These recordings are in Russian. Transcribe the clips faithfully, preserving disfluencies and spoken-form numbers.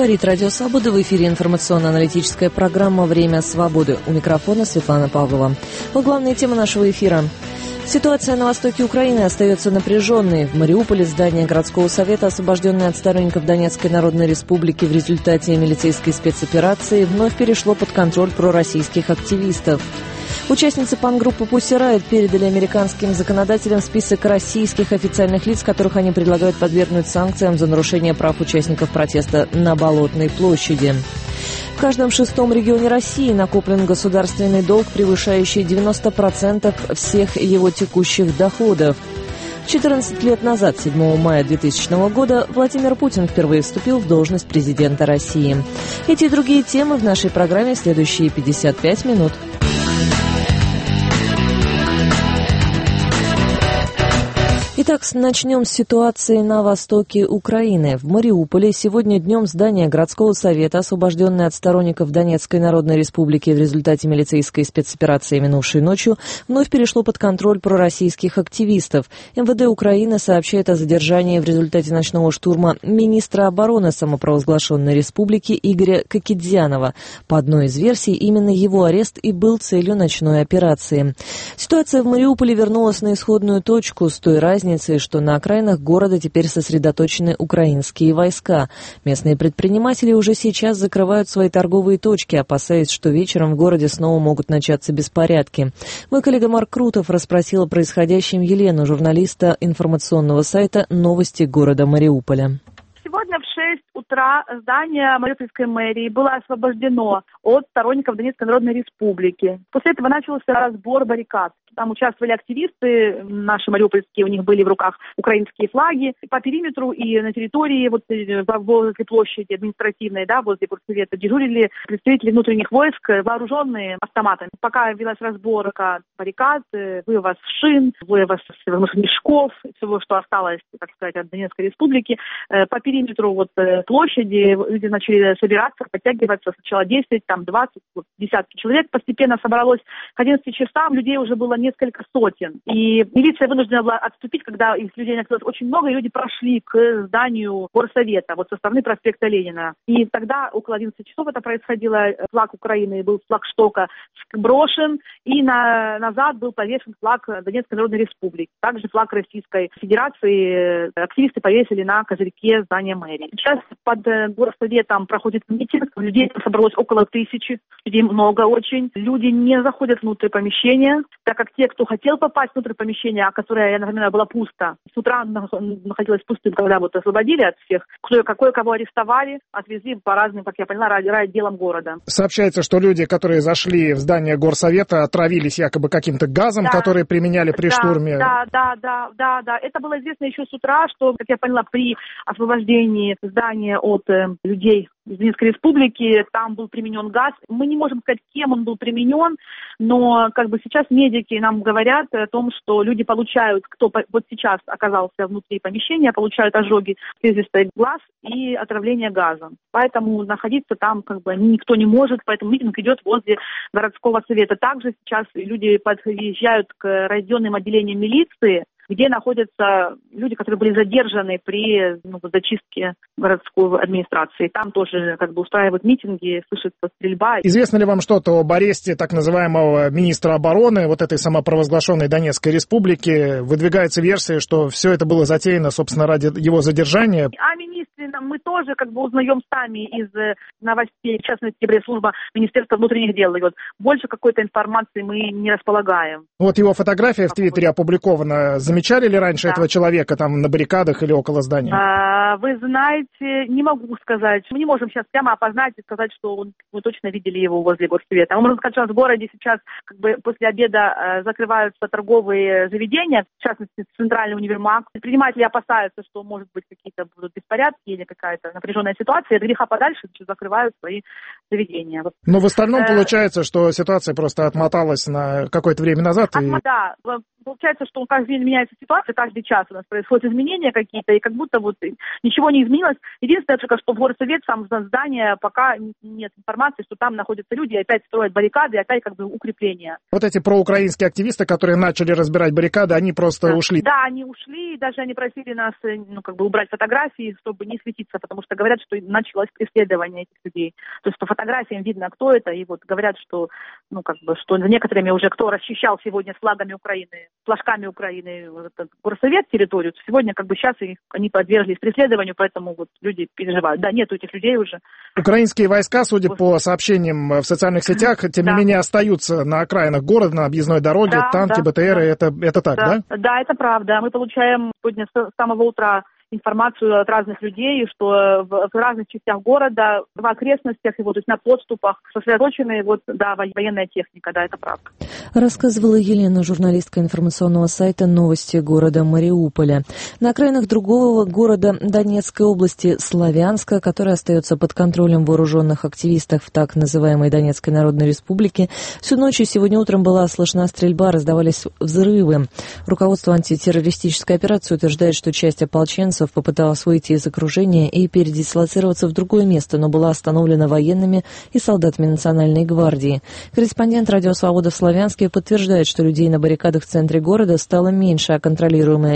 Говорит Радио Свобода, в эфире информационно-аналитическая программа «Время свободы». У микрофона Светлана Павлова. Вот главные темы нашего эфира. Ситуация на востоке Украины остается напряженной. В Мариуполе здание городского совета, освобожденное от сторонников Донецкой Народной Республики в результате милицейской спецоперации, вновь перешло под контроль пророссийских активистов. Участницы панк-группы Pussy Riot передали американским законодателям список российских официальных лиц, которых они предлагают подвергнуть санкциям за нарушение прав участников протеста на Болотной площади. В каждом шестом регионе России накоплен государственный долг, превышающий девяносто процентов всех его текущих доходов. четырнадцать лет назад, седьмого мая двухтысячного года, Владимир Путин впервые вступил в должность президента России. Эти и другие темы в нашей программе в следующие пятьдесят пять минут. Итак, начнем с ситуации на востоке Украины. В Мариуполе сегодня днем здание городского совета, освобожденное от сторонников Донецкой Народной Республики в результате милицейской спецоперации минувшей ночью, вновь перешло под контроль пророссийских активистов. эм вэ дэ Украины сообщает о задержании в результате ночного штурма министра обороны самопровозглашенной республики Игоря Кокидзянова. По одной из версий, именно его арест и был целью ночной операции. Ситуация в Мариуполе вернулась на исходную точку с той разницей, что на окраинах города теперь сосредоточены украинские войска. Местные предприниматели уже сейчас закрывают свои торговые точки, опасаясь, что вечером в городе снова могут начаться беспорядки. Мой коллега Марк Крутов расспросил о происходящем Елену, журналиста информационного сайта «Новости города Мариуполя». Сегодня в шесть утра здание Мариупольской мэрии было освобождено от сторонников Донецкой Народной Республики. После этого начался разбор баррикад. Там участвовали активисты наши мариупольские, у них были в руках украинские флаги. По периметру и на территории, вот возле площади административной, да, возле горсовета, дежурили представители внутренних войск, вооруженные автоматами. Пока велась разборка баррикад, вывоз шин, вывоз мешков, всего, что осталось, так сказать, от Донецкой Республики. По периметру вот площади люди начали собираться, подтягиваться. Сначала десять, там двадцать, вот, десятки человек. Постепенно собралось к одиннадцати часам, людей уже было несколько сотен. И милиция вынуждена была отступить, когда из людей оказалось очень много, и люди прошли к зданию горсовета, вот со стороны проспекта Ленина. И тогда около одиннадцати часов это происходило. Флаг Украины был, флаг Штока, брошен, и на, назад был повешен флаг Донецкой Народной Республики. Также флаг Российской Федерации активисты повесили на козырьке здания мэрии. Сейчас под горсоветом проходит митинг, людей собралось около тысячи, людей много очень. Люди не заходят внутрь помещения, так как те, кто хотел попасть внутрь помещения, а которое, я напоминаю, было пусто, с утра находилось пустым, когда вот освободили от всех, кто какое кого арестовали, отвезли по разным, как я поняла, райотделам города. Сообщается, что люди, которые зашли в здание горсовета, отравились якобы каким-то газом, да, который применяли при да, штурме. Да, да, да, да, да. Это было известно еще с утра, что, как я поняла, при освобождении здания от э, людей из Донецкой Республики, там был применен газ. Мы не можем сказать, кем он был применен, но как бы сейчас медики нам говорят о том, что люди получают, кто вот сейчас оказался внутри помещения, получают ожоги слизистой глаз и отравление газом. Поэтому находиться там как бы никто не может, поэтому митинг идет возле городского совета. Также сейчас люди подъезжают к районным отделениям милиции, где находятся люди, которые были задержаны при ну, зачистке городской администрации. Там тоже как бы устраивают митинги, слышится стрельба. Известно ли вам что-то об аресте так называемого министра обороны вот этой самопровозглашенной Донецкой Республики? Выдвигается версия, что все это было затеяно, собственно, ради его задержания. О министре мы тоже как бы узнаем сами из новостей, в частности, пресс-служба Министерства внутренних дел дает. Больше какой-то информации мы не располагаем. Вот его фотография в Твиттере опубликована. Замечали ли раньше да. этого человека там на баррикадах или около здания? А, вы знаете, не могу сказать. Мы не можем сейчас прямо опознать и сказать, что он, мы точно видели его возле горсовета. Мы можем сказать, что в городе сейчас как бы после обеда э, закрываются торговые заведения, в частности, центральный универмаг. Предприниматели опасаются, что, может быть, какие-то будут беспорядки или какая-то напряженная ситуация. От греха подальше закрывают свои заведения. Но в остальном э... получается, что ситуация просто отмоталась на какое-то время назад. Отмо... И... Да, Получается, что каждый день меняется ситуация, каждый час у нас происходят изменения какие-то, и как будто вот ничего не изменилось. Единственное, только что в горсовет, сам здание, пока нет информации, что там находятся люди, и опять строят баррикады, и опять как бы укрепления. Вот эти проукраинские активисты, которые начали разбирать баррикады, они просто да. ушли? Да, они ушли, даже они просили нас, ну, как бы убрать фотографии, чтобы не светиться, потому что говорят, что началось преследование этих людей. То есть по фотографиям видно, кто это, и вот говорят, что, ну, как бы, что за некоторыми уже кто расчищал сегодня с флагами Украины, флажками Украины этот горсовет территорию, сегодня как бы сейчас их, они подверглись преследованию, поэтому вот люди переживают. Да, нету этих людей уже. Украинские войска, судя вот. по сообщениям в социальных сетях, тем да. не менее остаются на окраинах города, на объездной дороге, да, танки, да, БТРы, да. Это, это так, да? да? Да, это правда. Мы получаем сегодня с самого утра информацию от разных людей, что в, в разных частях города, в окрестностях, и вот, то есть на подступах сосредоточены вот, да, военная техника, да, это правда. Рассказывала Елена, журналистка информационного сайта «Новости города Мариуполя». На окраинах другого города Донецкой области Славянска, который остается под контролем вооруженных активистов в так называемой Донецкой Народной Республике, всю ночь и сегодня утром была слышна стрельба, раздавались взрывы. Руководство антитеррористической операции утверждает, что часть ополченцев попыталась выйти из окружения и передислоцироваться в другое место, но была остановлена военными и солдатами Национальной гвардии. Корреспондент «Радио Свобода» в Славянске подтверждает, что людей на баррикадах в центре города стало меньше, а контролируемая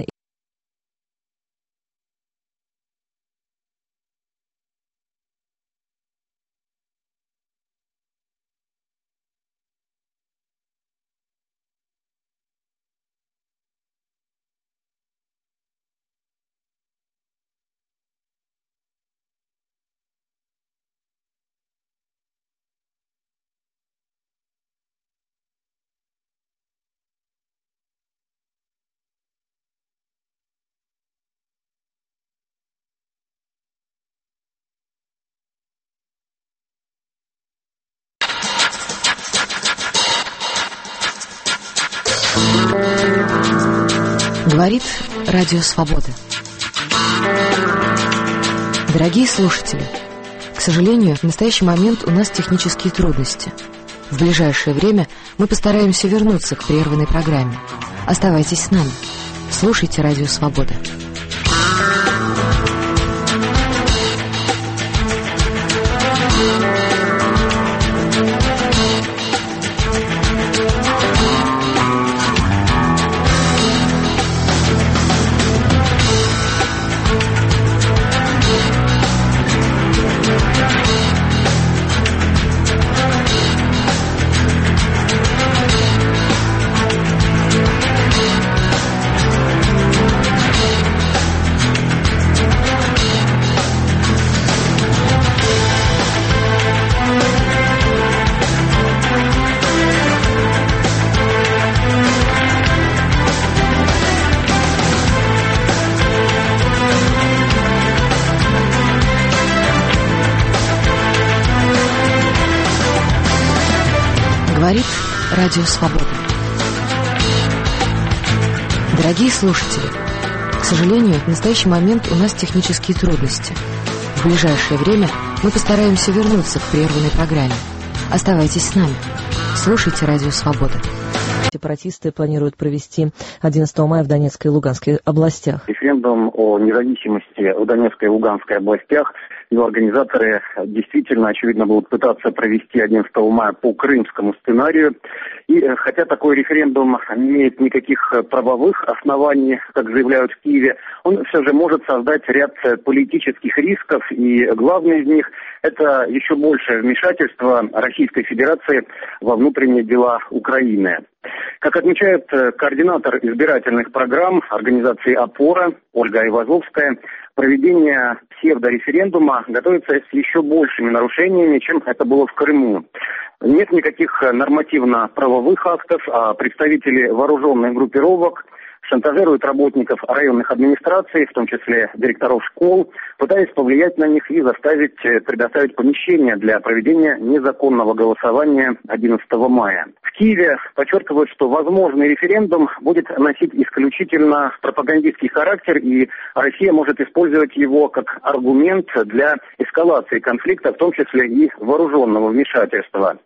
Говорит Радио Свобода. Дорогие слушатели, к сожалению, в настоящий момент у нас технические трудности. В ближайшее время мы постараемся вернуться к прерванной программе. Оставайтесь с нами. Слушайте Радио Свобода. Говорит Радио Свобода. Дорогие слушатели, к сожалению, в настоящий момент у нас технические трудности. В ближайшее время мы постараемся вернуться к прерванной программе. Оставайтесь с нами. Слушайте Радио Свобода. Сепаратисты планируют провести одиннадцатого мая в Донецкой и Луганской областях. Референдум о независимости в Донецкой и Луганской областях его организаторы действительно, очевидно, будут пытаться провести одиннадцатого мая по крымскому сценарию. И хотя такой референдум не имеет никаких правовых оснований, как заявляют в Киеве, он все же может создать ряд политических рисков, и главный из них – это еще большее вмешательство Российской Федерации во внутренние дела Украины. Как отмечает координатор избирательных программ организации «Опора» Ольга Айвазовская, проведение псевдореферендума готовится с еще большими нарушениями, чем это было в Крыму. Нет никаких нормативно-правовых актов, а представители вооруженных группировок шантажируют работников районных администраций, в том числе директоров школ, пытаясь повлиять на них и заставить предоставить помещения для проведения незаконного голосования одиннадцатого мая. В Киеве подчеркивают, что возможный референдум будет носить исключительно пропагандистский характер, и Россия может использовать его как аргумент для эскалации конфликта, в том числе и вооруженного вмешательства.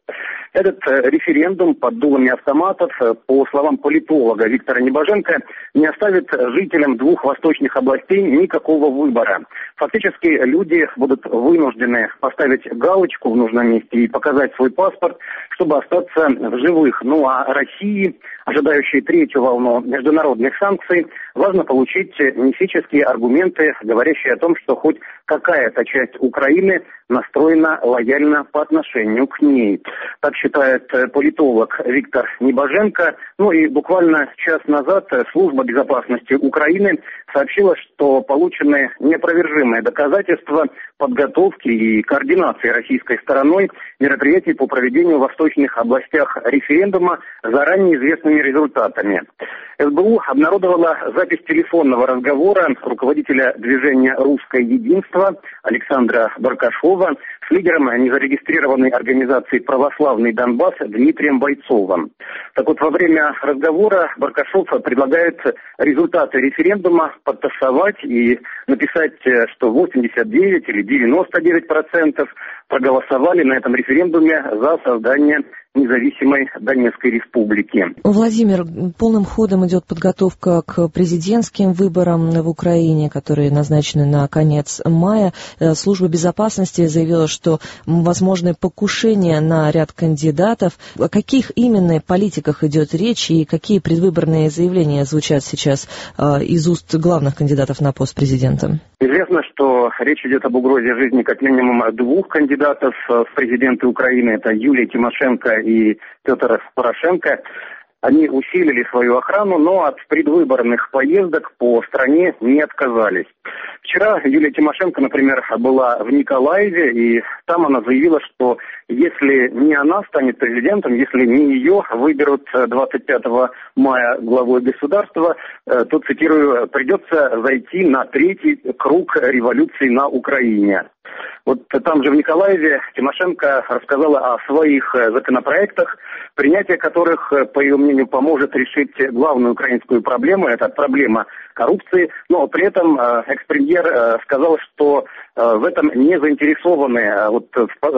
Этот референдум под дулами автоматов, по словам политолога Виктора Небоженко, не оставит жителям двух восточных областей никакого выбора. Фактически люди будут вынуждены поставить галочку в нужном месте и показать свой паспорт, чтобы остаться в живых. Ну а России, ожидающей третью волну международных санкций, важно получить мифические аргументы, говорящие о том, что хоть какая-то часть Украины настроена лояльно по отношению к ней. Так считает политолог Виктор Небоженко. Ну и буквально час назад Служба безопасности Украины сообщила, что получены неопровержимые доказательства подготовки и координации российской стороной мероприятий по проведению в восточных областях референдума заранее известными результатами. СБУ обнародовала запись телефонного разговора руководителя движения «Русское единство» Александра Баркашова с лидером незарегистрированной организации «Православный Донбасс» Дмитрием Бойцовым. Так вот, во время разговора Баркашов предлагает результаты референдума подтасовать и написать, что восемьдесят девять или девяносто девять процентов проголосовали на этом референдуме за создание независимой Донецкой республики. Владимир, полным ходом идет подготовка к президентским выборам в Украине, которые назначены на конец мая. Служба безопасности заявила, что возможны покушения на ряд кандидатов. О каких именно политиках идет речь и какие предвыборные заявления звучат сейчас из уст главных кандидатов на пост президента? Известно, что речь идет об угрозе жизни как минимум двух кандидатов в президенты Украины. Это Юлия Тимошенко и Петр Порошенко. Они усилили свою охрану, но от предвыборных поездок по стране не отказались. Вчера Юлия Тимошенко, например, была в Николаеве, и там она заявила, что если не она станет президентом, если не ее выберут двадцать пятого мая главой государства, то, цитирую, придется зайти на третий круг революции на Украине. Вот там же в Николаеве Тимошенко рассказала о своих законопроектах, принятие которых, по ее мнению, поможет решить главную украинскую проблему, это проблема коррупции, но при этом экс-премьер сказал, что в этом не заинтересованы вот,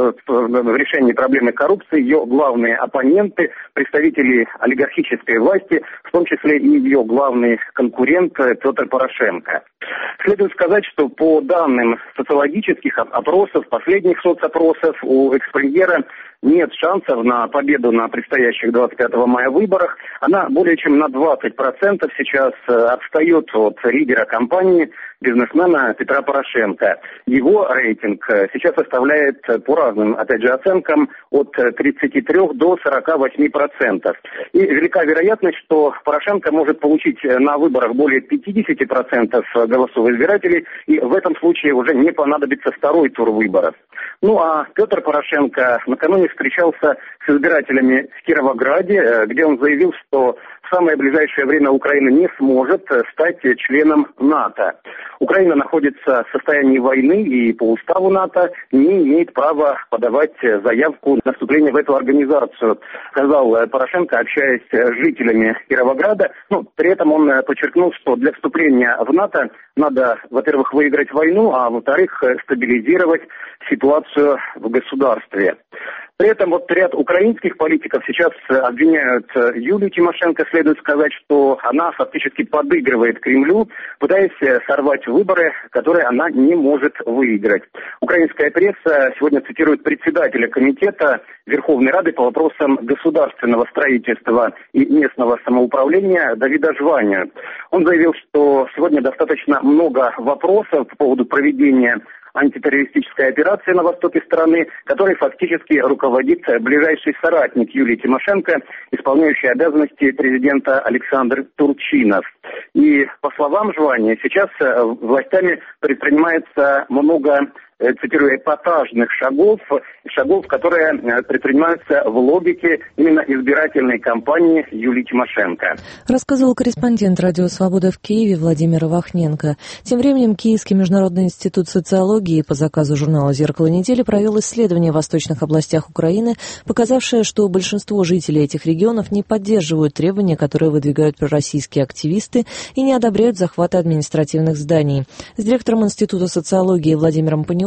в решении проблемы коррупции ее главные оппоненты, представители олигархической власти, в том числе и ее главный конкурент Петр Порошенко. Следует сказать, что по данным социологических опросов, последних соцопросов, у экс-премьера нет шансов на победу на предстоящих двадцать пятого мая выборах. Она более чем на двадцать процентов сейчас отстает от лидера кампании, бизнесмена Петра Порошенко. Его рейтинг сейчас составляет по разным, опять же, оценкам от тридцати трёх до сорока восьми процентов. И велика вероятность, что Порошенко может получить на выборах более пятидесяти процентов голосов избирателей, и в этом случае уже не понадобится второй тур выборов. Ну а Петр Порошенко накануне встречался с избирателями в Кировограде, где он заявил, что в самое ближайшее время Украина не сможет стать членом НАТО. Украина находится в состоянии войны и по уставу НАТО не имеет права подавать заявку на вступление в эту организацию, сказал Порошенко, общаясь с жителями Кировограда. Ну, при этом он подчеркнул, что для вступления в НАТО надо, во-первых, выиграть войну, а во-вторых, стабилизировать ситуацию в государстве. При этом вот ряд украинских политиков сейчас обвиняют Юлию Тимошенко. Следует сказать, что она фактически подыгрывает Кремлю, пытаясь сорвать выборы, которые она не может выиграть. Украинская пресса сегодня цитирует председателя комитета Верховной Рады по вопросам государственного строительства и местного самоуправления Давида Жванию. Он заявил, что сегодня достаточно много вопросов по поводу проведения антитеррористической операции на востоке страны, которой фактически руководит ближайший соратник Юлии Тимошенко, исполняющий обязанности президента Александр Турчинов. И, по словам Жвания, сейчас властями предпринимается много, цитирую, эпатажных шагов, шагов, которые предпринимаются в логике именно избирательной кампании Юлии Тимошенко. Рассказывал корреспондент «Радио Свобода» в Киеве Владимир Вахненко. Тем временем Киевский международный институт социологии по заказу журнала «Зеркало недели» провел исследование в восточных областях Украины, показавшее, что большинство жителей этих регионов не поддерживают требования, которые выдвигают пророссийские активисты, и не одобряют захваты административных зданий. С директором Института социологии Владимиром Паниловым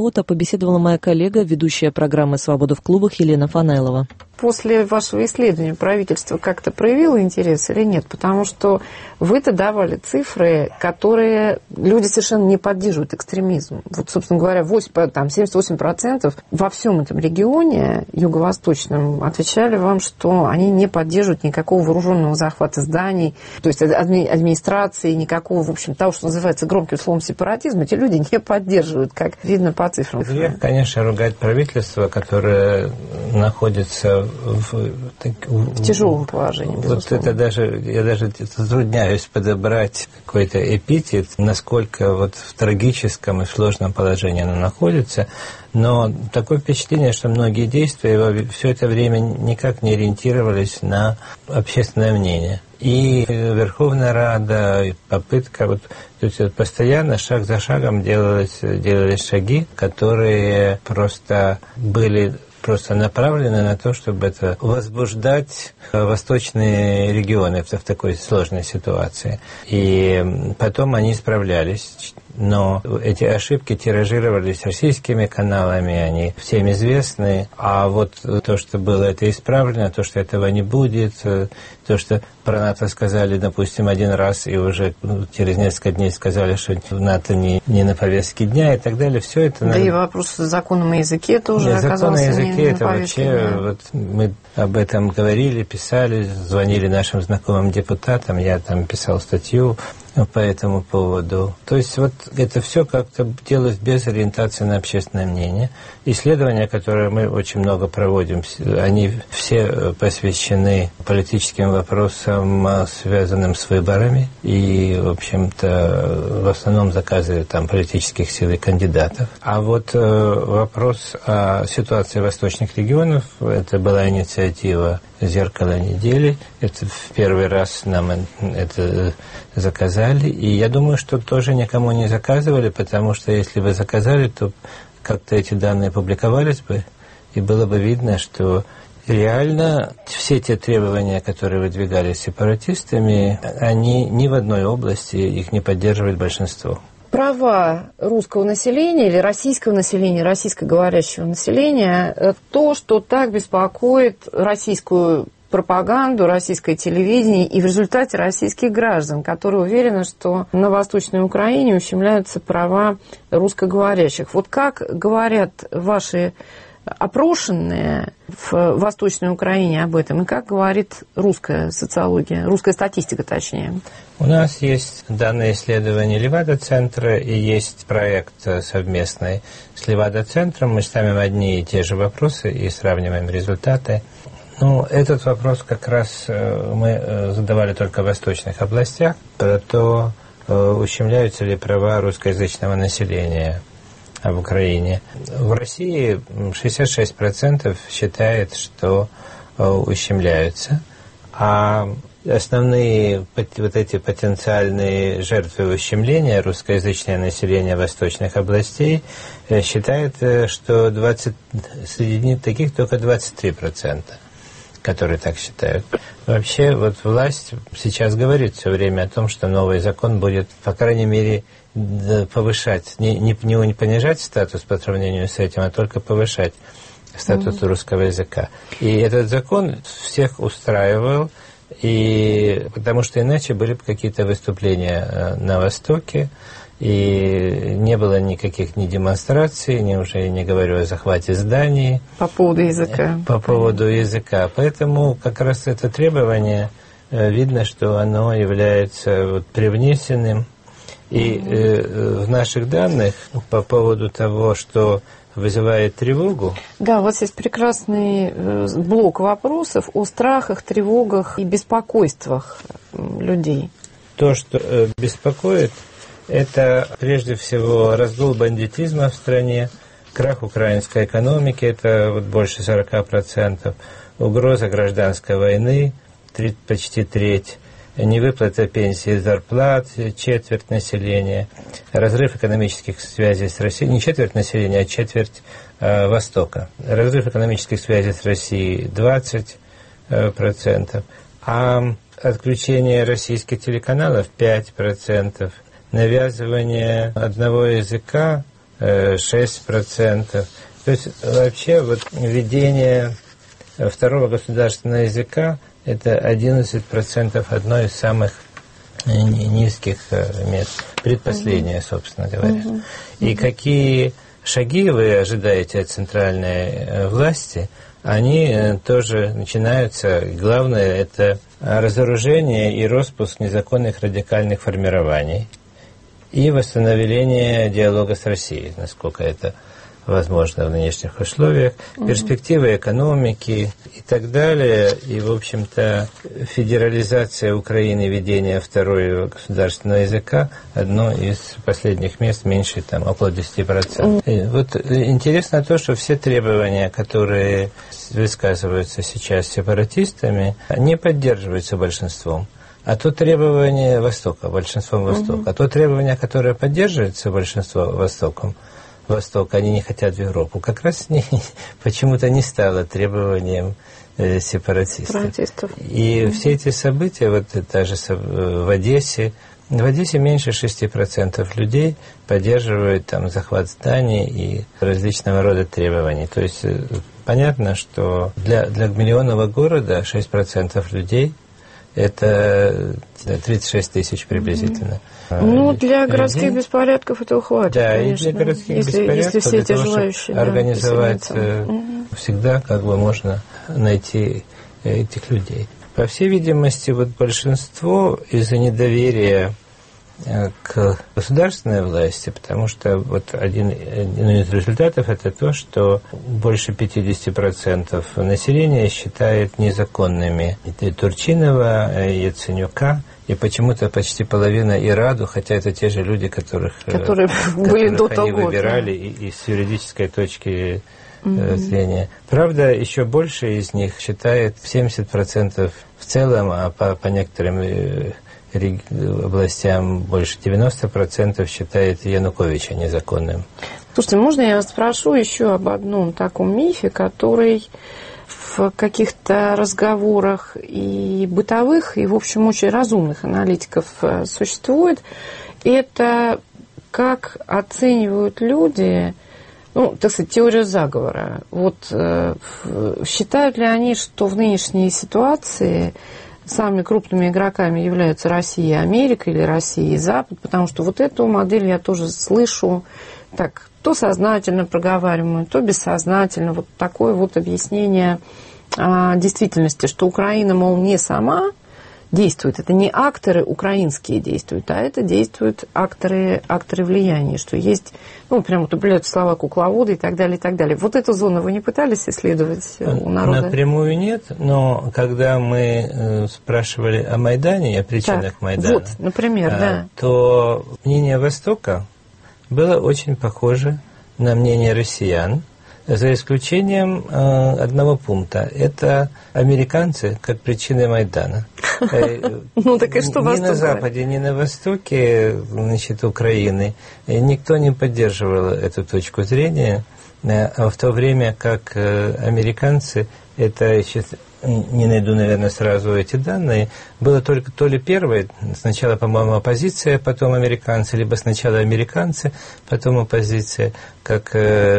Наруто побеседовала моя коллега, ведущая программы «Свобода в клубах» Елена Фанайлова. После вашего исследования правительство как-то проявило интерес или нет? Потому что вы-то давали цифры, которые люди совершенно не поддерживают экстремизм. Вот, собственно говоря, восемь, там, семьдесят восемь процентов во всем этом регионе юго-восточном отвечали вам, что они не поддерживают никакого вооруженного захвата зданий, то есть адми- администрации, никакого, в общем, того, что называется громким словом сепаратизм, эти люди не поддерживают, как видно по цифрам. Грех, конечно, ругать правительство, которое находится В, в тяжелом положении, безусловно. Вот это даже, я даже затрудняюсь подобрать какой-то эпитет, насколько вот в трагическом и сложном положении оно находится, но такое впечатление, что многие действия все это время никак не ориентировались на общественное мнение. И Верховная Рада, и попытка, вот, то есть постоянно шаг за шагом делались, делались шаги, которые просто были просто направлены на то, чтобы это возбуждать восточные регионы в такой сложной ситуации. И потом они справлялись. Но эти ошибки тиражировались российскими каналами, они всем известны. А вот то, что было это исправлено, то, что этого не будет, то, что про НАТО сказали, допустим, один раз, и уже ну, через несколько дней сказали, что НАТО не, не на повестке дня и так далее, все это... Да надо... и вопрос с законом о языке тоже Нет, оказался закон о языке, не это на повестке вообще... дня. Вот, мы об этом говорили, писали, звонили нашим знакомым депутатам, я там писал статью по этому поводу. То есть вот это все как-то делалось без ориентации на общественное мнение. Исследования, которые мы очень много проводим, они все посвящены политическим вопросам, связанным с выборами, и, в общем-то, в основном заказы там политических сил и кандидатов. А вот э, вопрос о ситуации восточных регионов, это была инициатива «Зеркало недели». Это в первый раз нам это заказали. И я думаю, что тоже никому не заказывали, потому что если бы заказали, то как-то эти данные публиковались бы, и было бы видно, что реально все те требования, которые выдвигались сепаратистами, они ни в одной области, их не поддерживает большинство. Права русского населения или российского населения, российскоговорящего населения, то, что так беспокоит российскую пропаганду, российское телевидение и в результате российских граждан, которые уверены, что на Восточной Украине ущемляются права русскоговорящих. Вот как говорят ваши опрошенные в Восточной Украине об этом, и как говорит русская социология, русская статистика точнее? У нас есть данные исследования Левада-центра и есть проект совместный с Левада-центром. Мы ставим одни и те же вопросы и сравниваем результаты. Ну, этот вопрос как раз мы задавали только в восточных областях, про то, ущемляются ли права русскоязычного населения в Украине. В России шестьдесят шесть процентов считает, что ущемляются, а основные вот эти потенциальные жертвы ущемления русскоязычное население восточных областей считает, что двадцать, среди таких только двадцать три процента, которые так считают. Вообще, вот власть сейчас говорит все время о том, что новый закон будет, по крайней мере, повышать, не, не, не понижать статус по сравнению с этим, а только повышать статус mm-hmm. русского языка. И этот закон всех устраивал, и, потому что иначе были бы какие-то выступления на Востоке, и не было никаких ни демонстраций, ни уже не говорю о захвате зданий. По поводу языка. По поводу языка. Поэтому как раз это требование, видно, что оно является вот привнесенным. И э, в наших данных по поводу того, что вызывает тревогу. Да, вот здесь прекрасный блок вопросов о страхах, тревогах и беспокойствах людей. То, что э, беспокоит, это прежде всего разгул бандитизма в стране, крах украинской экономики, это вот больше сорок процентов, угроза гражданской войны, три, почти треть, невыплата пенсии и зарплат, четверть населения, разрыв экономических связей с Россией, не четверть населения, а четверть э, Востока, разрыв экономических связей с Россией двадцать процентов, а отключение российских телеканалов пять процентов, навязывание одного языка шесть процентов. То есть вообще вот введение второго государственного языка – это одиннадцать процентов, одно из самых низких мест, предпоследнее, собственно говоря. Uh-huh. И какие шаги вы ожидаете от центральной власти, они тоже начинаются. Главное – это разоружение и распуск незаконных радикальных формирований и восстановление диалога с Россией, насколько это возможно в нынешних условиях, угу. перспективы экономики и так далее. И, в общем-то, федерализация Украины, введение второго государственного языка одно из последних мест, меньше, там, около десять процентов. И вот интересно то, что все требования, которые высказываются сейчас сепаратистами, не поддерживаются большинством. А то требование Востока, большинством Востока, угу. а то требование, которое поддерживается большинством Востоком, Восток, они не хотят в Европу, как раз не, почему-то не стало требованием э, сепаратистов. сепаратистов. И mm-hmm. все эти события, вот даже в Одессе, в Одессе меньше шесть процентов людей поддерживают там захват зданий и различного рода требований. То есть понятно, что для, для миллионного города шесть процентов людей это тридцать шесть тысяч приблизительно. Mm-hmm. Ну, для городских людей. Беспорядков этого хватит, да, конечно. И для городских если, беспорядков, если все эти того, желающие, да, организовать mm-hmm. всегда как бы можно найти этих людей. По всей видимости, вот большинство из-за недоверия к государственной власти, потому что вот один, один из результатов это то, что больше пятьдесят процентов населения считает незаконными и Турчинова, и Яценюка, и почему-то почти половина и Раду, хотя это те же люди, которых, которые были до того, они выбирали да. и, и с юридической точки mm-hmm. зрения. Правда, еще больше из них считает семьдесят процентов в целом, а по, по некоторым областям больше девяносто процентов считает Януковича незаконным. Слушайте, можно я вас спрошу еще об одном таком мифе, который в каких-то разговорах и бытовых, и, в общем, очень разумных аналитиков существует. Это как оценивают люди, ну, так сказать, теорию заговора. Вот э, считают ли они, что в нынешней ситуации самыми крупными игроками являются Россия и Америка или Россия и Запад, потому что вот эту модель я тоже слышу так, то сознательно проговариваемую, то бессознательно. Вот такое вот объяснение а, действительности, что Украина, мол, не сама действует. Это не акторы украинские действуют, а это действуют акторы, акторы влияния, что есть, ну, прям вот употребляют слова кукловоды и так далее, и так далее. Вот эту зону вы не пытались исследовать у народа? Напрямую нет, но когда мы спрашивали о Майдане, о причинах так, Майдана, вот, например, а, да. то мнение Востока было очень похоже на мнение россиян, за исключением э, одного пункта. Это американцы как причины Майдана. Ну так и что ни на Западе, ни на Востоке, значит, Украины никто не поддерживал эту точку зрения, а в то время как американцы, это сейчас не найду, наверное, сразу эти данные, было только то ли первое, сначала, по-моему, оппозиция, потом американцы, либо сначала американцы, потом оппозиция, как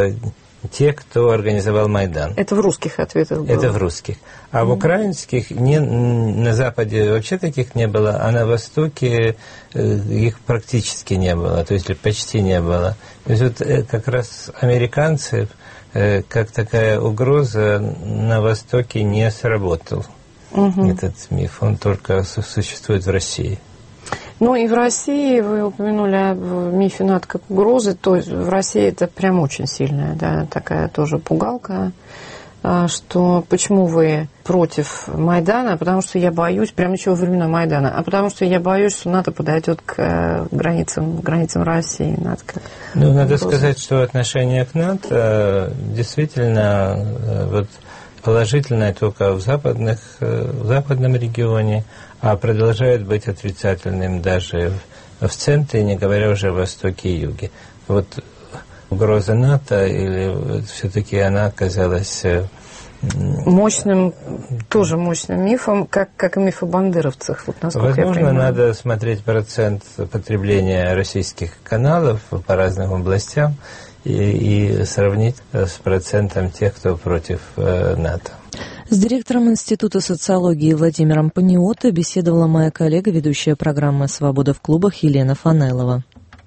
те, кто организовал Майдан. Это в русских ответах было? Это в русских. А mm-hmm. в украинских не, на Западе вообще таких не было, а на Востоке их практически не было, то есть почти не было. То есть вот как раз американцы, как такая угроза, на Востоке не сработал. Mm-hmm. Этот миф, он только существует в России. Ну и в России, вы упомянули о мифе НАТО как угрозы, то есть в России это прям очень сильная, да, такая тоже пугалка, что почему вы против Майдана, потому что я боюсь, прям еще во времена Майдана, а потому что я боюсь, что НАТО подойдет к границам, границам России. НАТО как ну, надо угроза. Сказать, что отношение к НАТО действительно вот, положительное только в, западных, в западном регионе, а продолжает быть отрицательным даже в, в центре, не говоря уже о востоке и юге. Вот угроза НАТО, или все-таки она оказалась мощным, тоже мощным мифом, как, как и миф о бандеровцах. Вот, возможно, я понимаю. Надо смотреть процент потребления российских каналов по разным областям и, и сравнить с процентом тех, кто против э, НАТО. С директором Института социологии Владимиром Паниотто беседовала моя коллега, ведущая программы «Свобода в клубах» Елена Фанайлова.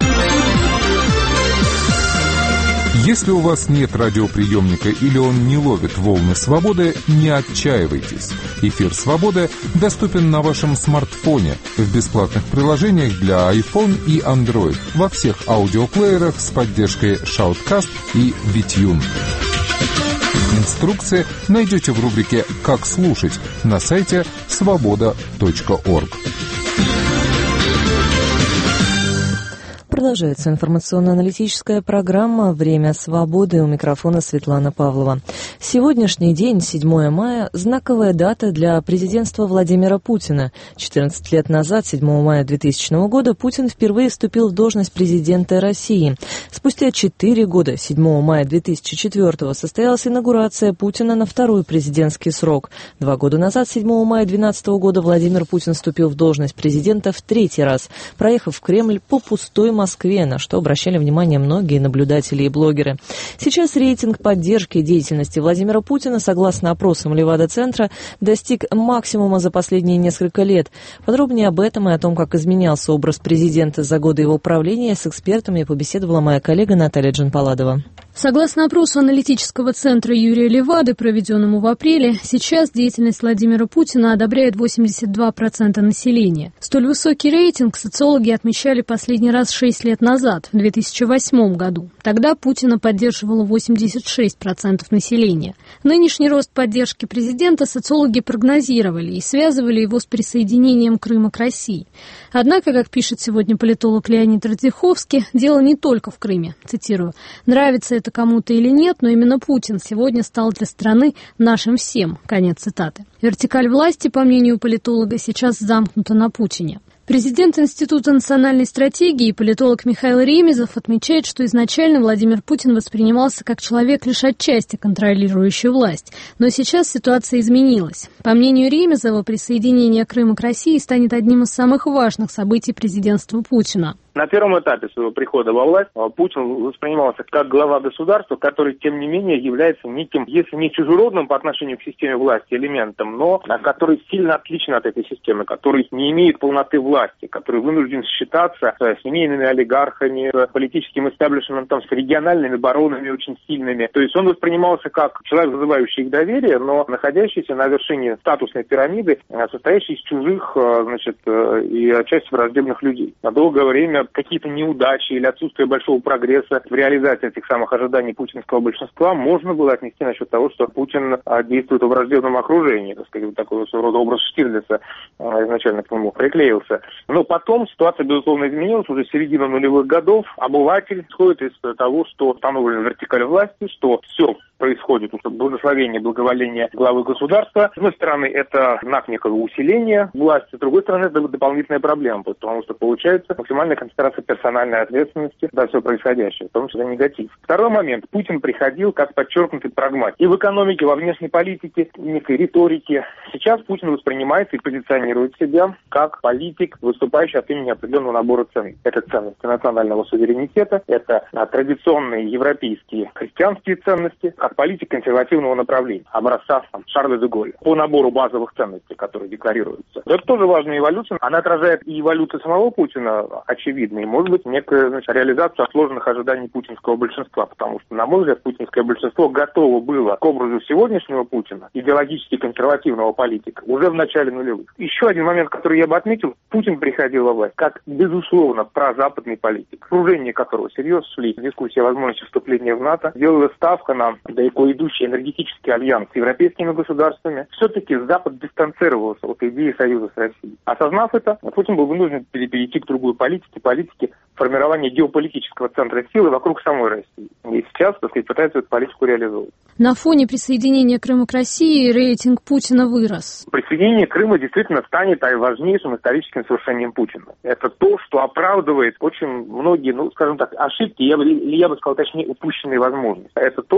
Если у вас нет радиоприемника или он не ловит волны свободы, не отчаивайтесь. Эфир «Свободы» доступен на вашем смартфоне в бесплатных приложениях для iPhone и Android во всех аудиоплеерах с поддержкой Shoutcast и Витюн. Инструкции найдете в рубрике «Как слушать» на сайте свобода точка орг. Продолжается информационно-аналитическая программа «Время свободы». У микрофона Светлана Павлова. Сегодняшний день, седьмое мая, знаковая дата для президентства Владимира Путина. четырнадцать лет назад, седьмого мая двухтысячного года, Путин впервые вступил в должность президента России. Спустя четыре года, седьмого мая две тысячи четвёртого, состоялась инаугурация Путина на второй президентский срок. Два года назад, седьмого мая две тысячи двенадцатого года, Владимир Путин вступил в должность президента в третий раз, проехав в Кремль по пустой Москве. Москве, на что обращали внимание многие наблюдатели и блогеры. Сейчас рейтинг поддержки деятельности Владимира Путина, согласно опросам Левада-центра, достиг максимума за последние несколько лет. Подробнее об этом и о том, как изменялся образ президента за годы его правления, с экспертами побеседовала моя коллега Наталья Джанпаладова. Согласно опросу аналитического центра Юрия Левады, проведенному в апреле, сейчас деятельность Владимира Путина одобряет восемьдесят два процента населения. Столь высокий рейтинг социологи отмечали последний раз шесть лет назад, в две тысячи восьмом году. Тогда Путина поддерживало восемьдесят шесть процентов населения. Нынешний рост поддержки президента социологи прогнозировали и связывали его с присоединением Крыма к России. Однако, как пишет сегодня политолог Леонид Радзиховский, дело не только в Крыме. Цитирую: «Нравится это кому-то или нет, но именно Путин сегодня стал для страны нашим всем». Конец цитаты. Вертикаль власти, по мнению политолога, сейчас замкнута на Путине. Президент Института национальной стратегии и политолог Михаил Ремезов отмечает, что изначально Владимир Путин воспринимался как человек, лишь отчасти контролирующий власть. Но сейчас ситуация изменилась. По мнению Ремезова, присоединение Крыма к России станет одним из самых важных событий президентства Путина. На первом этапе своего прихода во власть Путин воспринимался как глава государства, который, тем не менее, является неким, если не чужеродным по отношению к системе власти элементом, но который сильно отличен от этой системы, который не имеет полноты власти, который вынужден считаться с семейными олигархами, с политическим истеблишментом, с региональными баронами очень сильными. То есть он воспринимался как человек, вызывающий их доверие, но находящийся на вершине статусной пирамиды, состоящий из чужих, значит, и отчасти враждебных людей. На долгое время какие-то неудачи или отсутствие большого прогресса в реализации этих самых ожиданий путинского большинства можно было отнести насчет того, что Путин действует в враждебном окружении, так сказать, такой своего рода образ Штирлица изначально к нему приклеился. Но потом ситуация, безусловно, изменилась, уже середина нулевых годов. Обыватель исходит из того, что установлена вертикаль власти, что все происходит благословение, благоволение главы государства. С одной стороны, это знак некого усиления власти, с другой стороны, это дополнительная проблема, потому что получается максимальная концентрация персональной ответственности за все происходящее, в том числе негатив. Второй момент. Путин приходил как подчеркнутый прагматик. И в экономике, во внешней политике, в некой риторике. Сейчас Путин воспринимается и позиционирует себя как политик, выступающий от имени определенного набора ценностей. Это ценности национального суверенитета, это традиционные европейские христианские ценности, как политик консервативного направления, образца там, Шарля де Голля, по набору базовых ценностей, которые декларируются. Это тоже важная эволюция. Она отражает и эволюцию самого Путина, очевидно, и, может быть, некую, значит, реализацию отложенных ожиданий путинского большинства, потому что, на мой взгляд, путинское большинство готово было к образу сегодняшнего Путина, идеологически консервативного политика, уже в начале нулевых. Еще один момент, который я бы отметил: Путин приходил во власть как, безусловно, прозападный политик, окружение которого серьезно шли дискуссии о возможности вступления в НАТО, делала ставка на далеко идущий энергетический альянс с европейскими государствами. Все-таки Запад дистанцировался от идеи союза с Россией. Осознав это, Путин был вынужден перейти к другой политике, политике формирования геополитического центра силы вокруг самой России. И сейчас, так сказать, пытается эту политику реализовывать. На фоне присоединения Крыма к России рейтинг Путина вырос. Присоединение Крыма действительно станет важнейшим историческим совершением Путина. Это то, что оправдывает очень многие, ну, скажем так, ошибки, я бы, я бы сказал, точнее, упущенные возможности. Это то, что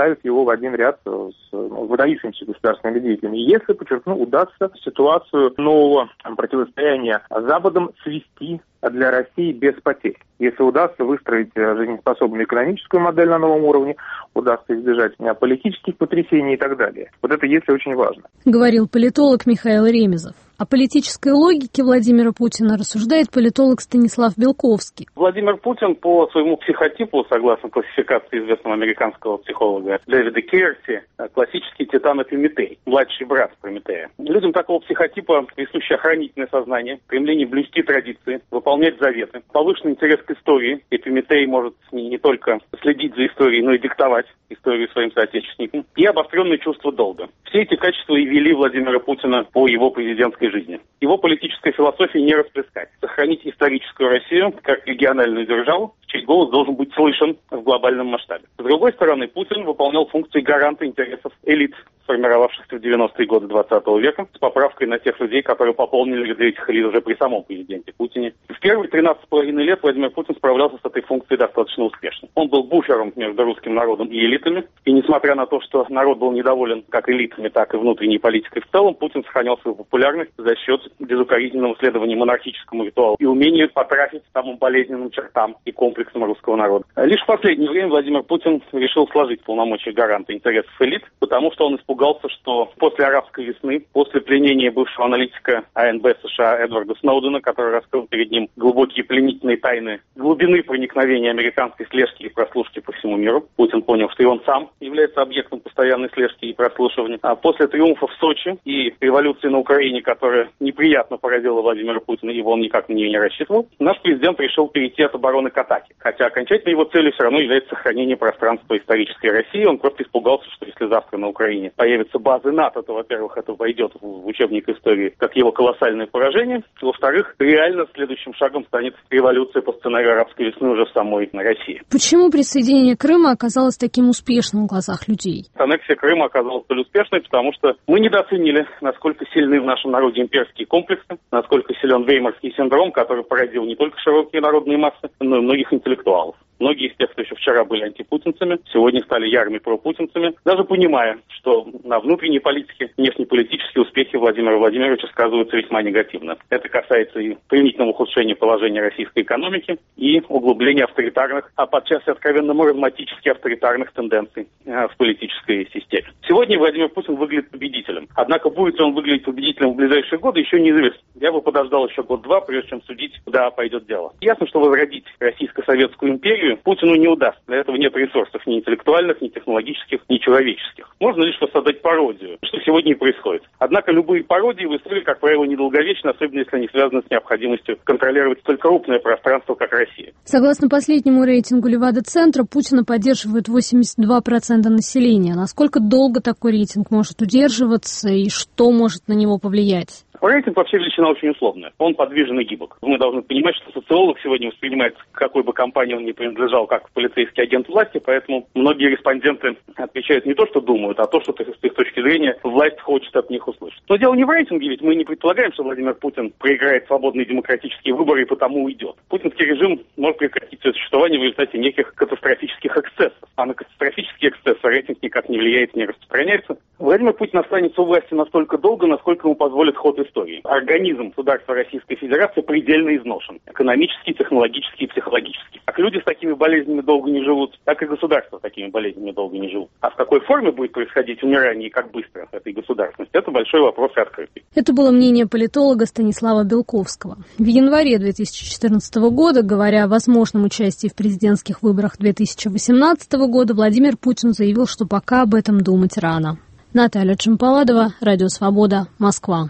ставит его в один ряд с ну, выдающимися государственными деятелями. Если, подчеркну, удастся ситуацию нового противостояния с Западом свести для России без потерь. Если удастся выстроить жизнеспособную экономическую модель на новом уровне, удастся избежать политических потрясений и так далее. Вот это если очень важно. Говорил политолог Михаил Ремезов. О политической логике Владимира Путина рассуждает политолог Станислав Белковский. Владимир Путин по своему психотипу, согласно классификации известного американского психолога Дэвида Керти, классический титан Эпиметей, младший брат Прометея. Людям такого психотипа присуще охранительное сознание, стремление блюсти традиции, выполнять заветы, повышенный интерес к истории. Эпиметей может не, не только следить за историей, но и диктовать историю своим соотечественникам, и обостренное чувство долга. Все эти качества и вели Владимира Путина по его президентской жизни. Его политической философии не расплескать. Сохранить историческую Россию как региональную державу, чей голос должен быть слышен в глобальном масштабе. С другой стороны, Путин выполнял функции гаранта интересов элит, сформировавшихся в девяностые годы двадцатого века, с поправкой на тех людей, которые пополнили ряды этих элит уже при самом президенте Путине. В первые тринадцать с половиной лет Владимир Путин справлялся с этой функцией достаточно успешно. Он был буфером между русским народом и элитами, и несмотря на то, что народ был недоволен как элитами, так и внутренней политикой в целом, Путин сохранял свою популярность за счет безукоризненного следования монархическому ритуалу и умения потрафить самым болезненным чертам и комплексам русского народа. Лишь в последнее время Владимир Путин решил сложить полномочия гаранта интересов элит, потому что он испугался, что после арабской весны, после пленения бывшего аналитика А Эн Бэ США Эдварда Сноудена, который раскрыл перед ним глубокие пленительные тайны глубины проникновения американской слежки и прослушки по всему миру, Путин понял, что и он сам является объектом постоянной слежки и прослушивания. А после триумфа в Сочи и революции на Украине, которая неприятно поразила Владимира Путина, и он никак на нее не рассчитывал, наш президент решил перейти от обороны к атаке. Хотя окончательной его целью все равно является сохранение пространства исторической России. Он просто испугался, что если завтра на Украине появятся базы НАТО, то, во-первых, это войдет в учебник истории как его колоссальное поражение. Во-вторых, реально следующим шагом станет революция по сценарию арабской весны уже в самой России. Почему присоединение Крыма оказалось таким успешным в глазах людей? Аннексия Крыма оказалась столь успешной, потому что мы недооценили, насколько сильны в нашем народе имперские комплексы, насколько силен веймарский синдром, который породил не только широкие народные массы, но и многих интеллектуалов. Многие из тех, кто еще вчера были антипутинцами, сегодня стали ярыми пропутинцами, даже понимая, что на внутренней политике внешнеполитические успехи Владимира Владимировича сказываются весьма негативно. Это касается и стремительного ухудшения положения российской экономики, и углубления авторитарных, а подчас и откровенно маразматически авторитарных тенденций в политической системе. Сегодня Владимир Путин выглядит победителем. Однако будет ли он выглядеть победителем в ближайшие годы, еще неизвестно. Я бы подождал еще год-два, прежде чем судить, куда пойдет дело. Ясно, что возродить Российско-Советскую империю Путину не удастся. Для этого нет ресурсов ни интеллектуальных, ни технологических, ни человеческих. Можно лишь воссоздать пародию, что сегодня и происходит. Однако любые пародии в истории, как правило, недолговечны, особенно если они связаны с необходимостью контролировать столь крупное пространство, как Россия. Согласно последнему рейтингу Левада-центра, Путина поддерживает восемьдесят два процента населения. Насколько долго такой рейтинг может удерживаться и что может на него повлиять? Рейтинг вообще величина очень условная. Он подвижен и гибок. Мы должны понимать, что социолог сегодня воспринимается, к какой бы компании он ни принадлежал, как полицейский агент власти, поэтому многие респонденты отвечают не то, что думают, а то, что с их точки зрения власть хочет от них услышать. Но дело не в рейтинге, ведь мы не предполагаем, что Владимир Путин проиграет свободные демократические выборы и потому уйдет. Путинский режим может прекратить свое существование в результате неких катастрофических эксцессов. А на катастрофические эксцессы рейтинг никак не влияет, не распространяется. Владимир Путин останется у власти настолько долго, насколько ему позволит ход истории. Организм государства Российской Федерации предельно изношен. Экономически, технологически и психологически. Как люди с такими болезнями долго не живут, так и государства с такими болезнями долго не живут. А в какой форме будет происходить умирание и как быстро этой государственности, это большой вопрос и открытый. Это было мнение политолога Станислава Белковского. В январе две тысячи четырнадцатого года, говоря о возможном участии в президентских выборах две тысячи восемнадцатого года, Владимир Путин заявил, что пока об этом думать рано. Наталья Чемпаладова, Радио Свобода, Москва.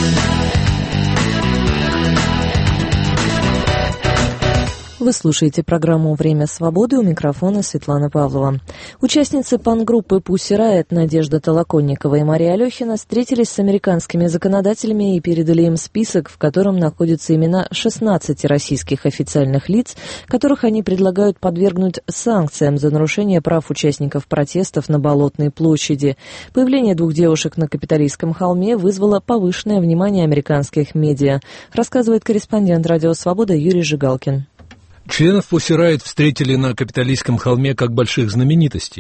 Вы слушаете программу «Время свободы», у микрофона Светлана Павлова. Участницы панк-группы «Пусси Райот» Надежда Толоконникова и Мария Алехина встретились с американскими законодателями и передали им список, в котором находятся имена шестнадцати российских официальных лиц, которых они предлагают подвергнуть санкциям за нарушение прав участников протестов на Болотной площади. Появление двух девушек на Капитолийском холме вызвало повышенное внимание американских медиа, рассказывает корреспондент «Радио Свобода» Юрий Жигалкин. Членов Пусси Райот встретили на Капитолийском холме как больших знаменитостей.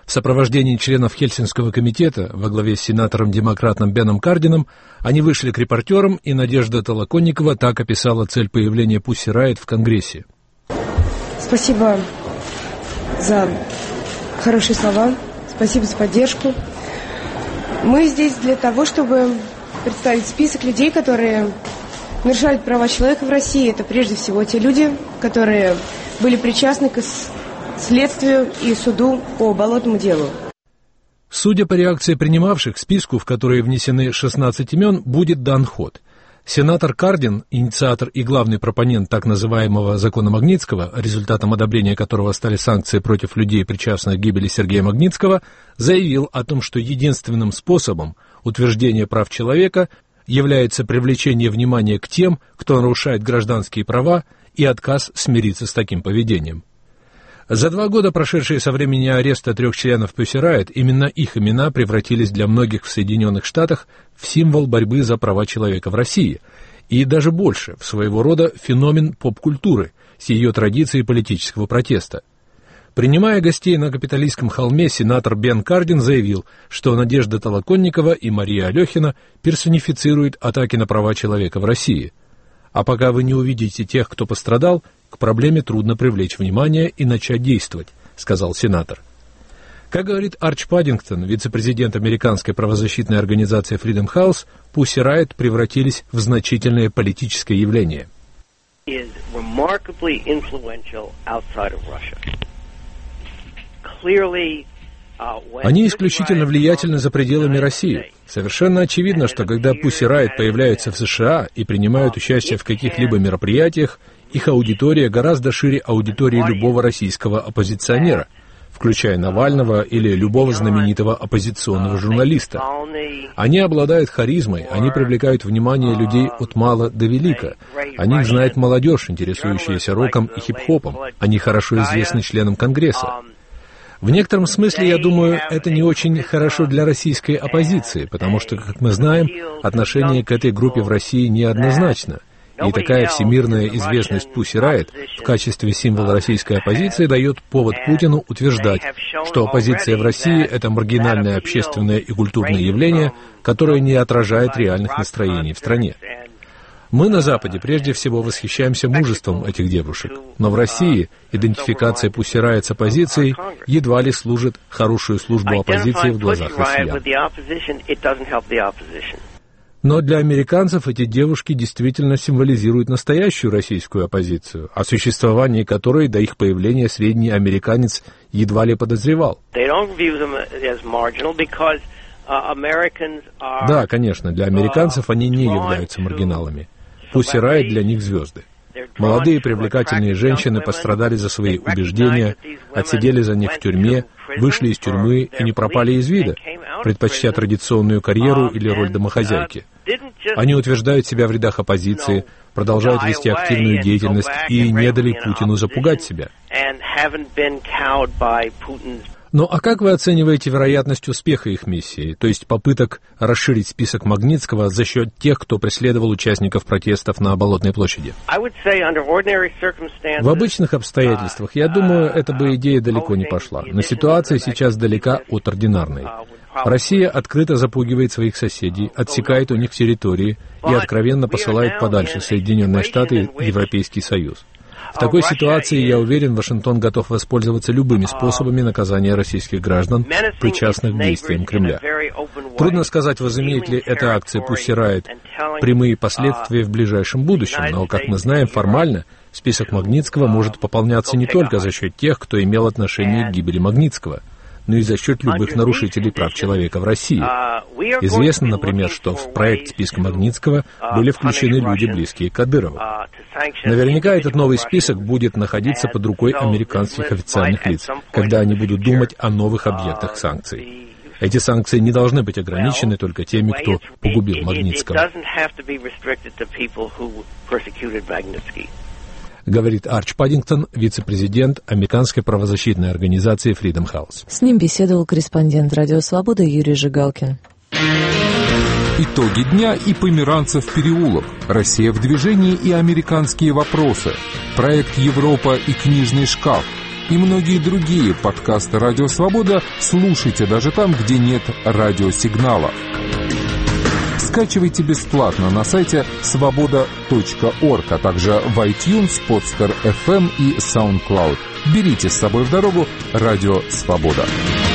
В сопровождении членов Хельсинского комитета во главе с сенатором-демократом Беном Кардином они вышли к репортерам, и Надежда Толоконникова так описала цель появления Pussy Riot в Конгрессе. Спасибо за хорошие слова, спасибо за поддержку. Мы здесь для того, чтобы представить список людей, которые нарушают права человека в России. Это прежде всего те люди, которые были причастны к следствию и суду по болотному делу. Судя по реакции принимавших, списку, в который внесены шестнадцать имен, будет дан ход. Сенатор Кардин, инициатор и главный пропонент так называемого закона Магнитского, результатом одобрения которого стали санкции против людей, причастных к гибели Сергея Магнитского, заявил о том, что единственным способом утверждения прав человека является привлечение внимания к тем, кто нарушает гражданские права, и отказ смириться с таким поведением. За два года, прошедшие со времени ареста трех членов Pussy Riot, именно их имена превратились для многих в Соединенных Штатах в символ борьбы за права человека в России, и даже больше, в своего рода феномен поп-культуры с ее традицией политического протеста. Принимая гостей на Капитолийском холме, сенатор Бен Кардин заявил, что Надежда Толоконникова и Мария Алехина персонифицируют атаки на права человека в России. А пока вы не увидите тех, кто пострадал, к проблеме трудно привлечь внимание и начать действовать, сказал сенатор. Как говорит Арч Паддингтон, вице-президент американской правозащитной организации Freedom House, Pussy Riot превратились в значительное политическое явление. Они исключительно влиятельны за пределами России. Совершенно очевидно, что когда Pussy Riot появляются в США и принимают участие в каких-либо мероприятиях, их аудитория гораздо шире аудитории любого российского оппозиционера, включая Навального или любого знаменитого оппозиционного журналиста. Они обладают харизмой, они привлекают внимание людей от мала до велика. О них знает молодежь, интересующаяся роком и хип-хопом. Они хорошо известны членам Конгресса. В некотором смысле, я думаю, это не очень хорошо для российской оппозиции, потому что, как мы знаем, отношение к этой группе в России неоднозначно. И такая всемирная известность Pussy Riot в качестве символа российской оппозиции дает повод Путину утверждать, что оппозиция в России – это маргинальное общественное и культурное явление, которое не отражает реальных настроений в стране. Мы на Западе прежде всего восхищаемся мужеством этих девушек, но в России идентификация Pussy Riot с оппозицией едва ли служит хорошую службу оппозиции в глазах россиян. Но для американцев эти девушки действительно символизируют настоящую российскую оппозицию, о существовании которой до их появления средний американец едва ли подозревал. Да, конечно, для американцев они не являются маргиналами. Pussy Riot для них звезды. Молодые привлекательные женщины пострадали за свои убеждения, отсидели за них в тюрьме, вышли из тюрьмы и не пропали из вида, предпочтя традиционную карьеру или роль домохозяйки. Они утверждают себя в рядах оппозиции, продолжают вести активную деятельность и не дали Путину запугать себя. Ну а как вы оцениваете вероятность успеха их миссии, то есть попыток расширить список Магнитского за счет тех, кто преследовал участников протестов на Болотной площади? В обычных обстоятельствах, я думаю, эта бы идея далеко не пошла, но ситуация сейчас далека от ординарной. Россия открыто запугивает своих соседей, отсекает у них территории и откровенно посылает подальше Соединенные Штаты и Европейский Союз. В такой ситуации, я уверен, Вашингтон готов воспользоваться любыми способами наказания российских граждан, причастных к действиям Кремля. Трудно сказать, возымеет ли эта акция Pussy Riot прямые последствия в ближайшем будущем, но, как мы знаем, формально список Магнитского может пополняться не только за счет тех, кто имел отношение к гибели Магнитского, но и за счет любых нарушителей прав человека в России. Известно, например, что в проект списка Магнитского были включены люди, близкие к Кадырову. Наверняка этот новый список будет находиться под рукой американских официальных лиц, когда они будут думать о новых объектах санкций. Эти санкции не должны быть ограничены только теми, кто погубил Магнитского. Говорит Арч Паддингтон, вице-президент американской правозащитной организации Freedom House. С ним беседовал корреспондент «Радио Свобода» Юрий Жигалкин. Итоги дня и Померанцев переулок. Россия в движении и американские вопросы. Проект «Европа и книжный шкаф». и многие другие подкасты «Радио Свобода» слушайте даже там, где нет радиосигнала. Скачивайте бесплатно на сайте свобода точка орг, а также в iTunes, Podster эф эм и SoundCloud. Берите с собой в дорогу «Радио Свобода».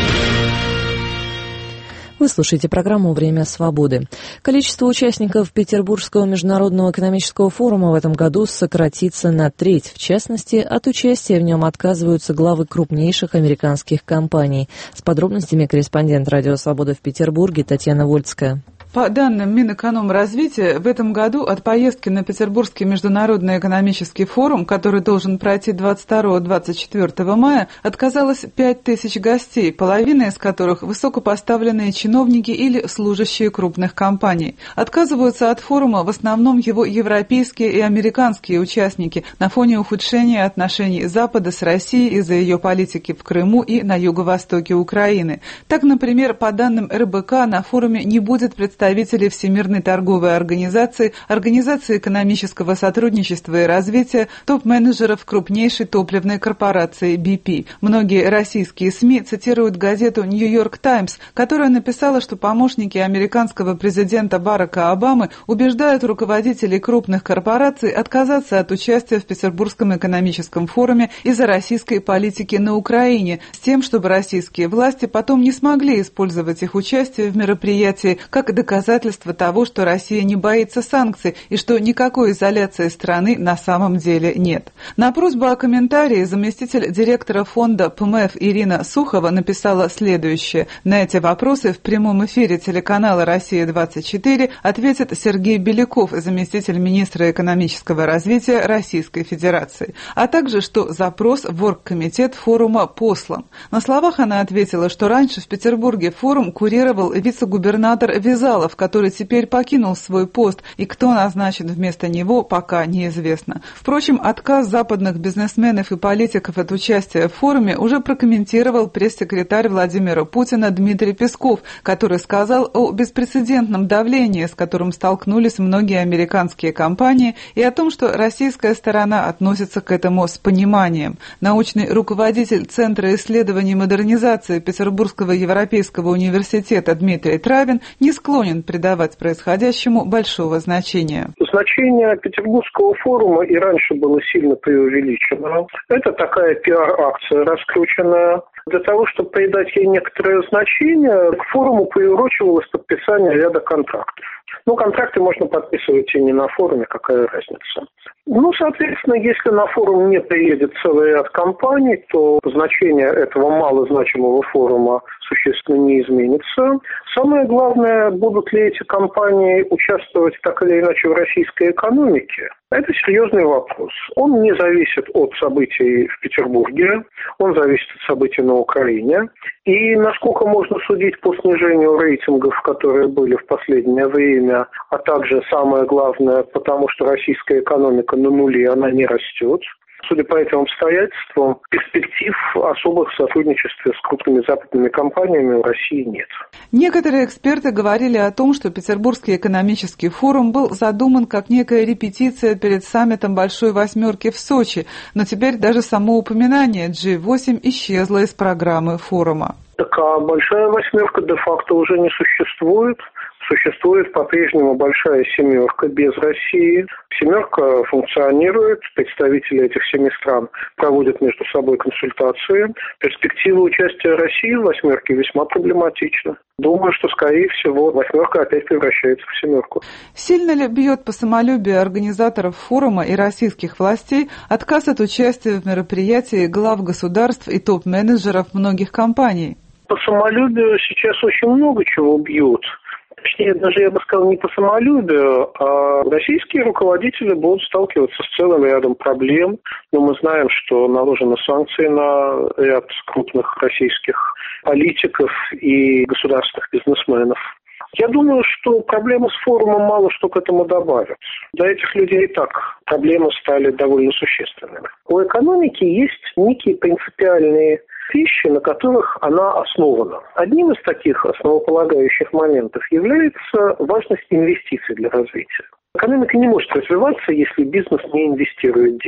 Вы слушаете программу «Время свободы». Количество участников Петербургского международного экономического форума в этом году сократится на треть. В частности, от участия в нем отказываются главы крупнейших американских компаний. С подробностями корреспондент «Радио Свобода» в Петербурге Татьяна Вольцкая. По данным Минэкономразвития, в этом году от поездки на Петербургский международный экономический форум, который должен пройти двадцать второго — двадцать четвёртого мая, отказалось пять тысяч гостей, половина из которых высокопоставленные чиновники или служащие крупных компаний. Отказываются от форума в основном его европейские и американские участники на фоне ухудшения отношений Запада с Россией из-за ее политики в Крыму и на юго-востоке Украины. Так, например, по данным эр бэ ка, на форуме не будет представителей представителей Всемирной торговой организации, Организации экономического сотрудничества и развития, топ-менеджеров крупнейшей топливной корпорации би пи. Многие российские СМИ цитируют газету «Нью-Йорк Таймс», которая написала, что помощники американского президента Барака Обамы убеждают руководителей крупных корпораций отказаться от участия в Петербургском экономическом форуме из-за российской политики на Украине, с тем, чтобы российские власти потом не смогли использовать их участие в мероприятии как доказательство доказательство того, что Россия не боится санкций и что никакой изоляции страны на самом деле нет. На просьбу о комментарии заместитель директора фонда пэ эм эф Ирина Сухова написала следующее. На эти вопросы в прямом эфире телеканала «Россия-двадцать четыре» ответит Сергей Беляков, заместитель министра экономического развития Российской Федерации, а также, что запрос в оргкомитет форума послан. На словах она ответила, что раньше в Петербурге форум курировал вице-губернатор Вязалов, который теперь покинул свой пост, и кто назначен вместо него, пока неизвестно. Впрочем, отказ западных бизнесменов и политиков от участия в форуме уже прокомментировал пресс-секретарь Владимира Путина Дмитрий Песков, который сказал о беспрецедентном давлении, с которым столкнулись многие американские компании, и о том, что российская сторона относится к этому с пониманием. Научный руководитель Центра исследований модернизации Петербургского европейского университета Дмитрий Травин не склонен придавать происходящему большого значения. Значение Петербургского форума и раньше было сильно преувеличено. Это такая пиар-акция раскрученная. Для того, чтобы придать ей некоторое значение, к форуму приурочивалось подписание ряда контрактов. Ну, контракты можно подписывать и не на форуме, какая разница. Ну, соответственно, если на форум не приедет целый ряд компаний, то значение этого малозначимого форума существенно не изменится. Самое главное, будут ли эти компании участвовать так или иначе в российской экономике, это серьезный вопрос. Он не зависит от событий в Петербурге, он зависит от событий на Украине. И насколько можно судить по снижению рейтингов, которые были в последнее время, а также самое главное, потому что российская экономика на нуле, она не растет. Судя по этим обстоятельствам, перспектив особых в сотрудничестве с крупными западными компаниями в России нет. Некоторые эксперты говорили о том, что Петербургский экономический форум был задуман как некая репетиция перед саммитом Большой Восьмерки в Сочи, но теперь даже само упоминание джи восемь исчезло из программы форума. Так а Большая Восьмерка де-факто уже не существует. Существует по-прежнему большая семерка без России. Семерка функционирует, представители этих семи стран проводят между собой консультации. Перспектива участия России в восьмерке весьма проблематична. Думаю, что, скорее всего, восьмерка опять превращается в семерку. Сильно ли бьет по самолюбию организаторов форума и российских властей отказ от участия в мероприятии глав государств и топ-менеджеров многих компаний? По самолюбию сейчас очень много чего бьют. Точнее, даже я бы сказал, не по самолюбию, а российские руководители будут сталкиваться с целым рядом проблем. Но мы знаем, что наложены санкции на ряд крупных российских политиков и государственных бизнесменов. Я думаю, что проблемы с форумом мало что к этому добавят. Для этих людей и так проблемы стали довольно существенными. У экономики есть некие принципиальные вещи, на которых она основана. Одним из таких основополагающих моментов является важность инвестиций для развития. Экономика не может развиваться, если бизнес не инвестирует деньги.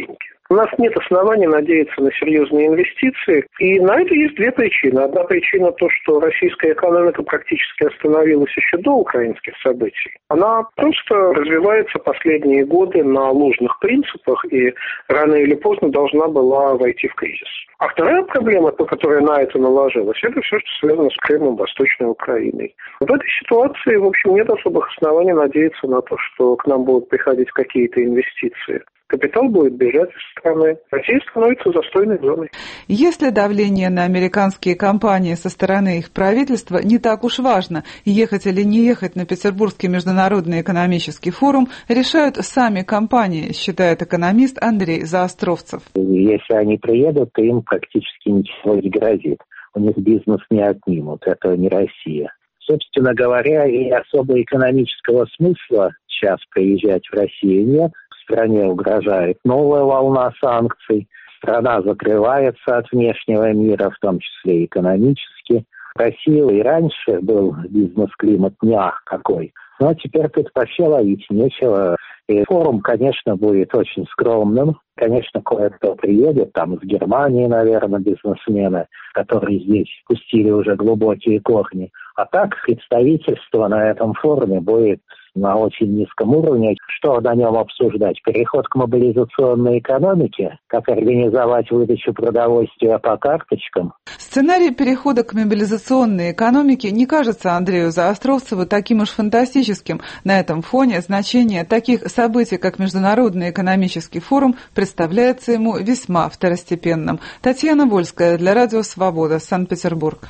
У нас нет оснований надеяться на серьезные инвестиции, и на это есть две причины. Одна причина то, что российская экономика практически остановилась еще до украинских событий. Она просто развивается последние годы на ложных принципах и рано или поздно должна была войти в кризис. А вторая проблема, которая на это наложилась, это все, что связано с Крымом, Восточной Украиной. В этой ситуации, в общем, нет особых оснований надеяться на то, что к нам будут приходить какие-то инвестиции. Капитал будет бежать из страны. Россия становится застойной зоной. Если давление на американские компании со стороны их правительства не так уж важно, ехать или не ехать на Петербургский международный экономический форум решают сами компании, считает экономист Андрей Заостровцев. Если они приедут, то им практически ничего не грозит. У них бизнес не отнимут. Это не Россия. Собственно говоря, и особо экономического смысла сейчас приезжать в Россию нет. Стране угрожает новая волна санкций, страна закрывается от внешнего мира, в том числе и экономически. В России и раньше был бизнес-климат не ах какой, но теперь тут вообще ловить нечего. И форум, конечно, будет очень скромным. Конечно, кое-кто приедет, там из Германии, наверное, бизнесмены, которые здесь пустили уже глубокие корни. А так представительство на этом форуме будет на очень низком уровне. Что на нем обсуждать? Переход к мобилизационной экономике? Как организовать выдачу продовольствия по карточкам? Сценарий перехода к мобилизационной экономике не кажется Андрею Заостровцеву таким уж фантастическим. На этом фоне значение таких событий, как Международный экономический форум, представляется ему весьма второстепенным. Татьяна Вольская для Радио Свобода, Санкт-Петербург.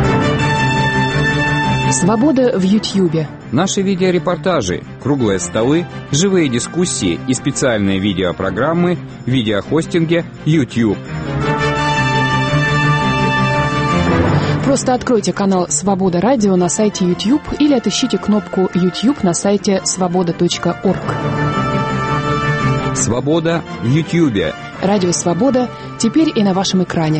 Свобода в Ютьюбе. Наши видеорепортажи, круглые столы, живые дискуссии и специальные видеопрограммы в видеохостинге YouTube. Просто откройте канал «Свобода Радио» на сайте YouTube или отыщите кнопку YouTube на сайте свобода точка орг. Свобода в Ютьюбе. Радио «Свобода» теперь и на вашем экране.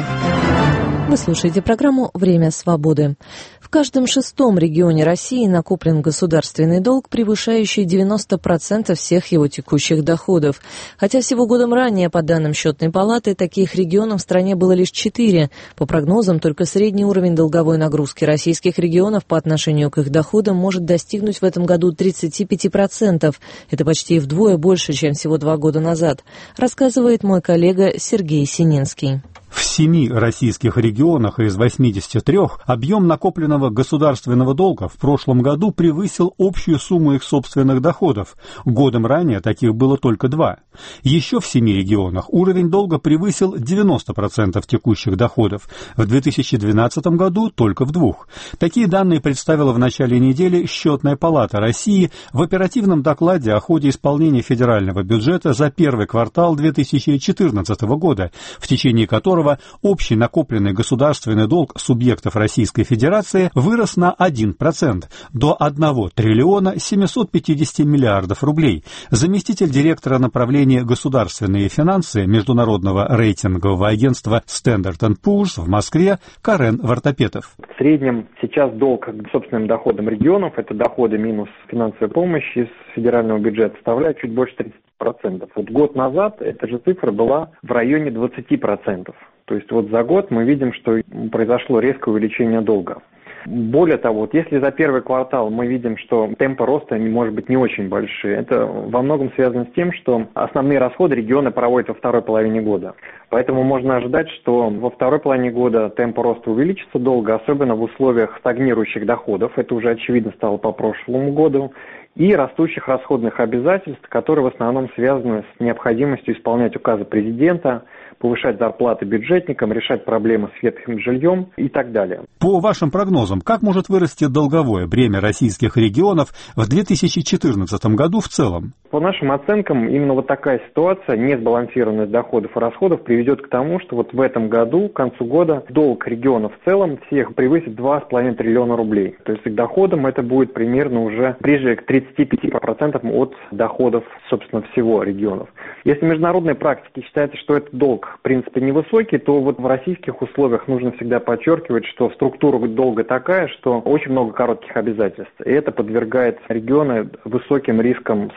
Вы слушаете программу «Время свободы». В каждом шестом регионе России накоплен государственный долг, превышающий девяносто процентов всех его текущих доходов. Хотя всего годом ранее, по данным Счетной палаты, таких регионов в стране было лишь четыре. По прогнозам, только средний уровень долговой нагрузки российских регионов по отношению к их доходам может достигнуть в этом году тридцать пять процентов. Это почти вдвое больше, чем всего два года назад, рассказывает мой коллега Сергей Сининский. В семи российских регионах из восьмидесяти трёх объем накопленного государственного долга в прошлом году превысил общую сумму их собственных доходов. Годом ранее таких было только два. Еще в семи регионах уровень долга превысил девяносто процентов текущих доходов. В две тысячи двенадцатом году только в двух. Такие данные представила в начале недели Счетная палата России в оперативном докладе о ходе исполнения федерального бюджета за первый квартал две тысячи четырнадцатого года, в течение которого общий накопленный государственный долг субъектов Российской Федерации вырос на один процент до одного триллиона семьсот пятьдесят миллиардов рублей. Заместитель директора направления государственные финансы Международного рейтингового агентства Standard энд Poor's в Москве Карен Вартопетов. В среднем сейчас долг к собственным доходам регионов, это доходы минус финансовая помощь из федерального бюджета, составляет чуть больше тридцати процентов. Вот год назад эта же цифра была в районе двадцати процентов. То есть вот за год мы видим, что произошло резкое увеличение долга. Более того, вот если за первый квартал мы видим, что темпы роста, может быть, не очень большие, это во многом связано с тем, что основные расходы регионы проводят во второй половине года. Поэтому можно ожидать, что во второй половине года темпы роста увеличатся долго, особенно в условиях стагнирующих доходов. Это уже очевидно стало по прошлому году. И растущих расходных обязательств, которые в основном связаны с необходимостью исполнять указы президента, повышать зарплаты бюджетникам, решать проблемы с ветхим жильем и так далее. По вашим прогнозам, как может вырасти долговое бремя российских регионов в две тысячи четырнадцатом году в целом? По нашим оценкам, именно вот такая ситуация, несбалансированность доходов и расходов, приведет к тому, что вот в этом году, к концу года, долг регионов в целом всех превысит два с половиной триллиона рублей. То есть к доходам это будет примерно уже ближе к тридцати пяти процентам от доходов, собственно, всего регионов. Если в международной практике считается, что этот долг в принципе невысокий, то вот в российских условиях нужно всегда подчеркивать, что структура долга такая, что очень много коротких обязательств. И это подвергает регионы высоким рискам, связанным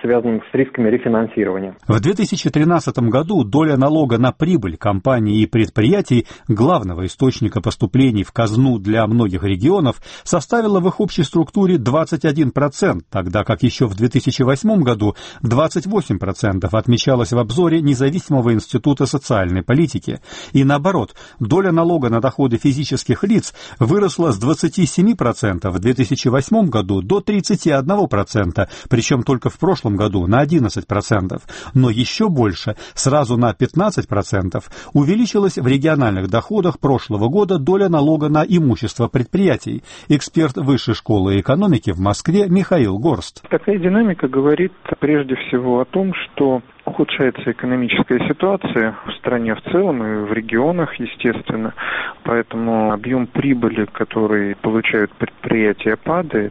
с рисками рефинансирования. В две тысячи тринадцатом году доля налога на прибыль компаний и предприятий, главного источника поступлений в казну для многих регионов, составила в их общей структуре двадцать один процент, тогда как еще в две тысячи восьмом году двадцать восемь процентов отмечалось в обзоре Независимого института социальной политики. И наоборот, доля налога на доходы физических лиц выросла с двадцати семи процентов в две тысячи восьмом году до тридцати одного процента, причем только в прошлом году на одиннадцать процентов. Но еще больше, сразу на пятнадцать процентов, увеличилась в региональных доходах прошлого года доля налога на имущество предприятий. Эксперт Высшей школы экономики в Москве Михаил Горст. Такая динамика говорит прежде всего о том, что ухудшается экономическая ситуация в стране в целом и в регионах, естественно. Поэтому объем прибыли, который получают предприятия, падает.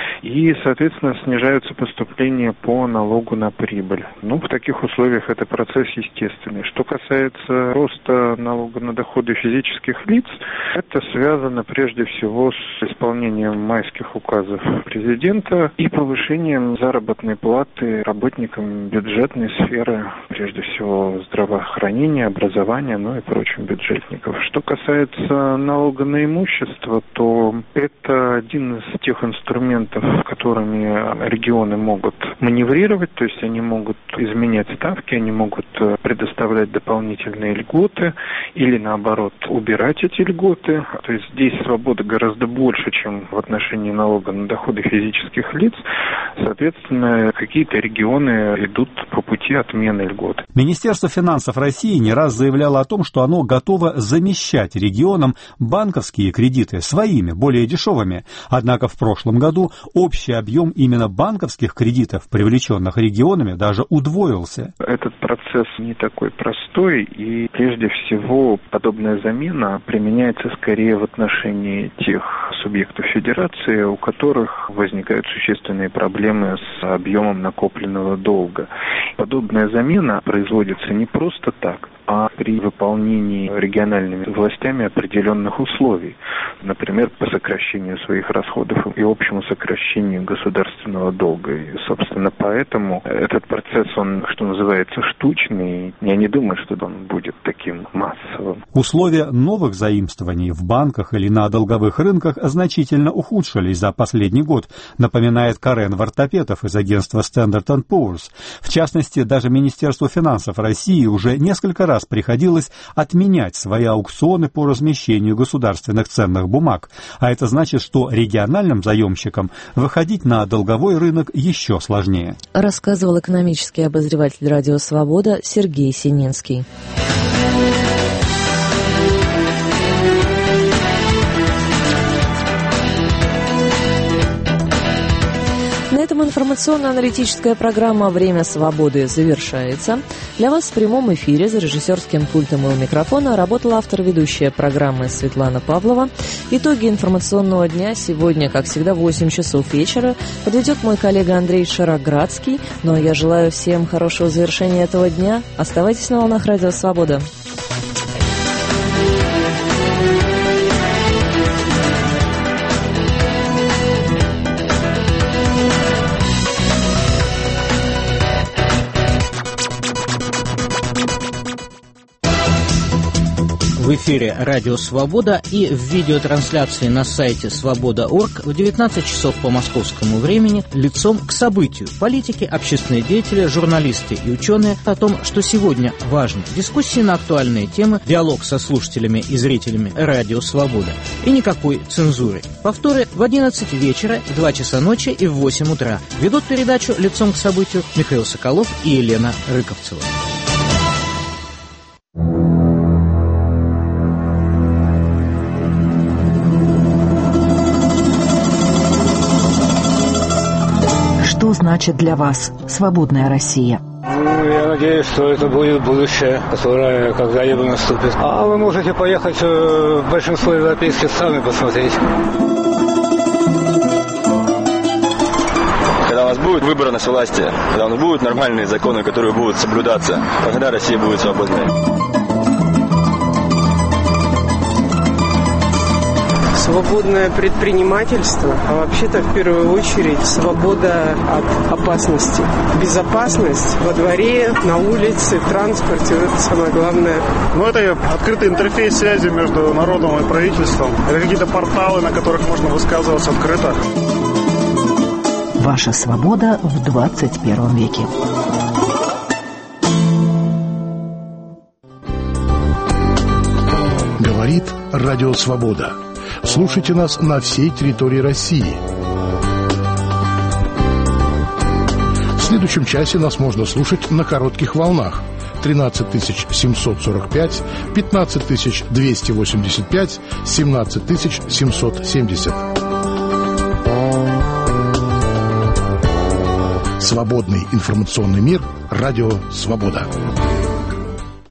И, соответственно, снижаются поступления по налогу на прибыль. Ну, в таких условиях это процесс естественный. Что касается роста налога на доходы физических лиц, это связано прежде всего с исполнением майских указов президента и повышением заработной платы работникам бюджетной сферы, прежде всего здравоохранения, образования, ну и прочим бюджетников. Что касается налога на имущество, то это один из тех инструментов, которыми регионы могут маневрировать, то есть они могут изменять ставки, они могут предоставлять дополнительные льготы или, наоборот, убирать эти льготы. То есть здесь свободы гораздо больше, чем в отношении налога на доходы физических лиц. Соответственно, какие-то регионы идут по пути отмены льгот. Министерство финансов России не раз заявляло о том, что оно готово замещать регионам банковские кредиты своими, более дешевыми. Однако в прошлом году общий объем именно банковских кредитов, привлеченных регионами, даже удвоился. Этот процесс не такой простой, и прежде всего подобная замена применяется скорее в отношении тех субъектов федерации, у которых возникают существенные проблемы с объемом накопленного долга. Подобная замена производится не просто так, а при выполнении региональными властями определенных условий. Например, по сокращению своих расходов и общему сокращению государственного долга. И, собственно, поэтому этот процесс, он, что называется, штучный. Я не думаю, что он будет таким массовым. Условия новых заимствований в банках или на долговых рынках значительно ухудшились за последний год, напоминает Карен Вартапетов из агентства Standard энд Poor's. В частности, даже Министерству финансов России уже несколько раз приходилось отменять свои аукционы по размещению государственных ценных бумаг. А это значит, что региональным заемщикам выходить на долговой рынок еще сложнее. Рассказывал экономический обозреватель «Радио Свобода» Сергей Сининский. На этом информационно-аналитическая программа «Время свободы» завершается. Для вас в прямом эфире за режиссерским пультом и у микрофона работала автор-ведущая программы Светлана Павлова. Итоги информационного дня сегодня, как всегда, в восемь часов вечера подведет мой коллега Андрей Шароградский. Ну а я желаю всем хорошего завершения этого дня. Оставайтесь на волнах «Радио Свобода». В эфире «Радио Свобода» и в видеотрансляции на сайте свобода точка орг в девятнадцать часов по московскому времени «Лицом к событию». Политики, общественные деятели, журналисты и ученые о том, что сегодня важно. Дискуссии на актуальные темы, диалог со слушателями и зрителями «Радио Свобода». И никакой цензуры. Повторы в одиннадцать вечера, в два часа ночи и в восемь утра. Ведут передачу «Лицом к событию» Михаил Соколов и Елена Рыковцева. Что значит для вас свободная Россия? Ну, я надеюсь, что это будет будущее, которое когда-либо наступит. А вы можете поехать в большинство европейских стран и посмотреть. Когда у нас будет выборность власти, когда у нас будут нормальные законы, которые будут соблюдаться, тогда Россия будет свободной. свободное предпринимательство, а вообще-то в первую очередь свобода от опасности. Безопасность во дворе, на улице, в транспорте – это самое главное. Ну, это открытый интерфейс связи между народом и правительством. Это какие-то порталы, на которых можно высказываться открыто. Ваша свобода в двадцать первом веке. Говорит Радио Свобода. Слушайте нас на всей территории России. В следующем часе нас можно слушать на коротких волнах. тринадцать тысяч семьсот сорок пять, пятнадцать тысяч двести восемьдесят пять, семнадцать тысяч семьсот семьдесят. Свободный информационный мир. Радио Свобода.